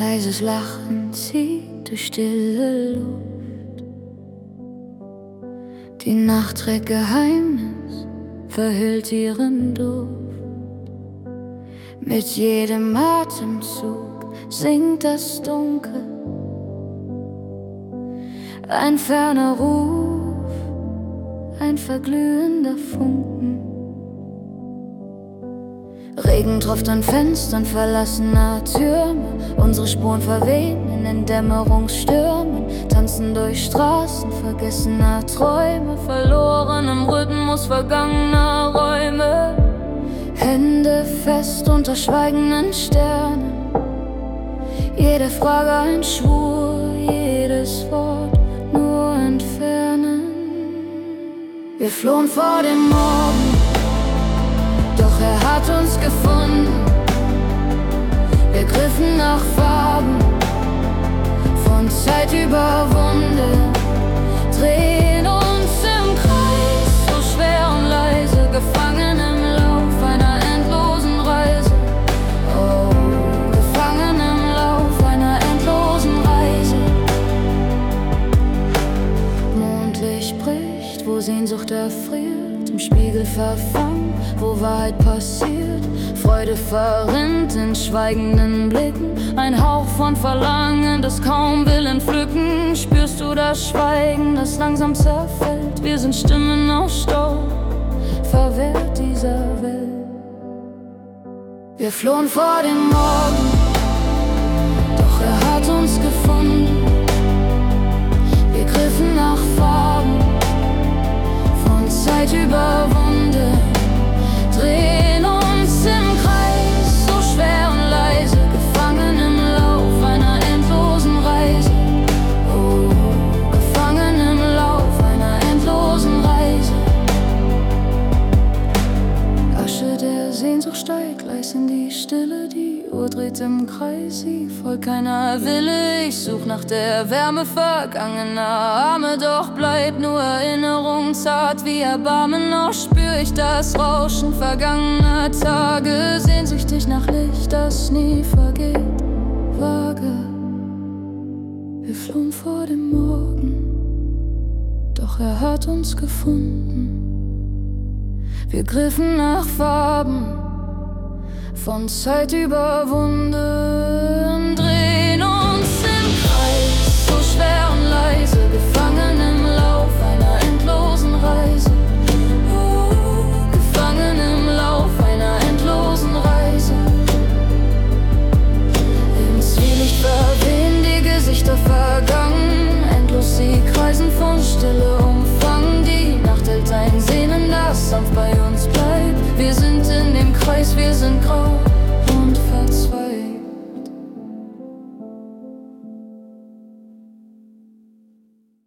Leises Lachen zieht durch stille Luft. Die Nacht trägt Geheimnis, verhüllt ihren Duft. Mit jedem Atemzug sinkt das Dunkel. Ein ferner Ruf, ein verglühender Funken. Regen tropft an Fenstern verlassener Türme. Unsere Spuren verwehen in den Dämmerungsstürmen. Tanzen durch Straßen vergessener Träume, verloren im Rhythmus vergangener Räume. Hände fest unter schweigenden Sternen. Jede Frage ein Schwur, jedes Wort nur entfernen. Wir flohen vor dem Morgen, doch er hat uns gefunden. Wir griffen nach Farben, von Zeit überwunden, drehen uns im Kreis, so schwer und leise, gefangen im Lauf einer endlosen Reise. Oh, gefangen im Lauf einer endlosen Reise. Mondlicht bricht, wo Sehnsucht erfriert, im Spiegel verfangen, wo Wahrheit passiert. Freude verrinnt in schweigenden Blicken, ein Hauch von Verlangen, das kaum will entpflücken. Spürst du das Schweigen, das langsam zerfällt? Wir sind Stimmen aus Staub, verwehrt dieser Welt. Wir flohen vor dem Morgen, doch er hat uns gefunden. Wir griffen nach Farben, von Zeit überwunden, drehen uns im Kreis, so schwer und leise, gefangen im Lauf einer endlosen Reise. Oh, gefangen im Lauf einer endlosen Reise. Asche der Sehnsucht steigt leis in die Stille, die Uhr dreht im Kreis, sie folgt keiner Wille. Ich such nach der Wärme vergangener Arme, doch bleibt nur Erinnerung zart wie Erbarmen. Noch spür ich das Rauschen vergangener Tage, sehnsüchtig nach Licht, das nie vergeht, vage. Wir flohen vor dem Morgen, doch er hat uns gefunden. Wir griffen nach Farben, von Zeit überwunden, drehen uns im Kreis, so schwer und leise, gefangen im Lauf einer endlosen Reise. Oh, gefangen im Lauf einer endlosen Reise. Im Zwielicht verwehen die Gesichter vergangen, endlos sie kreisen von Stille umfangen. Die Nacht hält ein Sehnen, das sanft bei uns bleibt. Wir sind in dem Kreis, wir sind grau und verzweifelt.